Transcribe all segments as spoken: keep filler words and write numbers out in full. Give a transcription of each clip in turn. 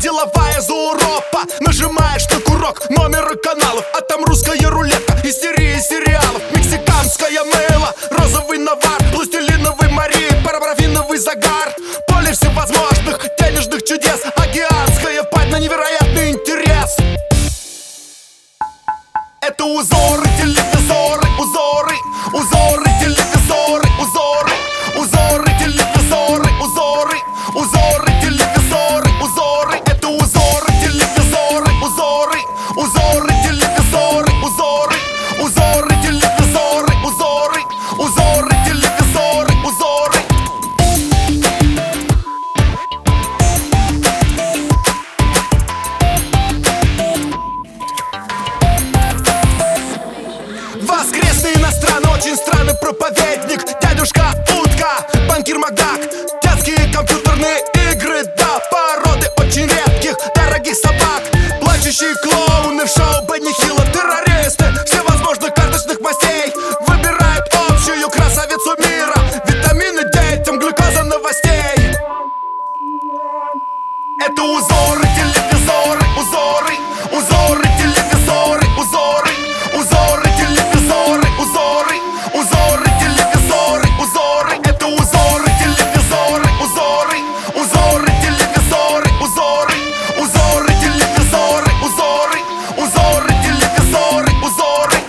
Деловая зауропа нажимаешь на курок номера каналов, а там русская рулетка, истерия сериалов. Мексиканское мыло, розовый навар, пластилиновый Мария, парабрафиновый загар. Поле всевозможных денежных чудес, океанская пать на невероятный интерес. Это узоры, телевизоры, узоры, узоры, телевизоры, узоры, узоры, телевизоры, узоры, узоры, телевизоры, узоры. Это узоры, телевизоры, узоры, узоры, телевизоры, узоры, узоры, телевизоры, узоры, узоры, телевизоры, узоры. Воскресный иностранный, очень странный проповедник, дядюшка утка, банкир Макдак. Детские компьютерные игры, да, породы очень редких, дорогих собак. Плачущие клоуны в шоу Бенни Хилла, террористы всевозможных карточных мастей. Выбирают общую красавицу мира, витамины детям, глюкоза новостей. Это узоры, телевизоры, узоры, узоры, телевизоры, узоры, узоры, телевизоры, узоры, узоры, телевизоры, узоры. Это узоры, телевизоры, узоры, узоры, телевизоры, узоры, узоры, телевизоры, узоры, узоры, телевизоры, узоры.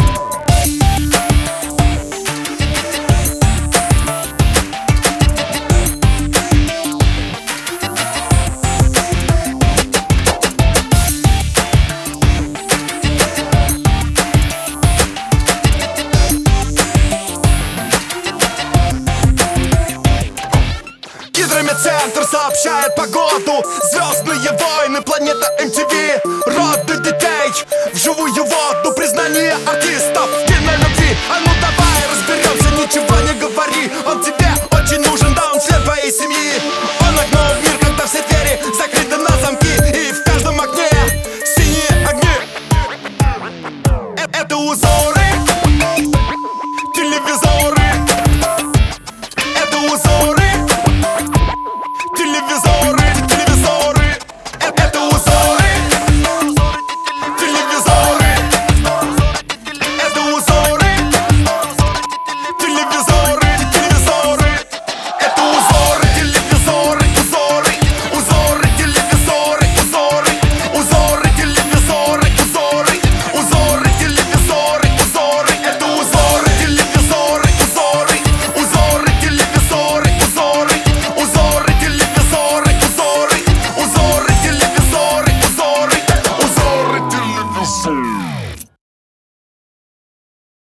Гидромедцентр сообщает погоду, звездные войны, планета эм ти ви, роды детей, вживую воду, признание артистов, кинолюбви. А ну давай разберемся, ничего не говори, он тебе очень нужен, да, он член твоей семьи. Он окно в мир, когда все двери закрыты на замки, и в каждом окне синие огни. Э- Это узоры, телевизоры,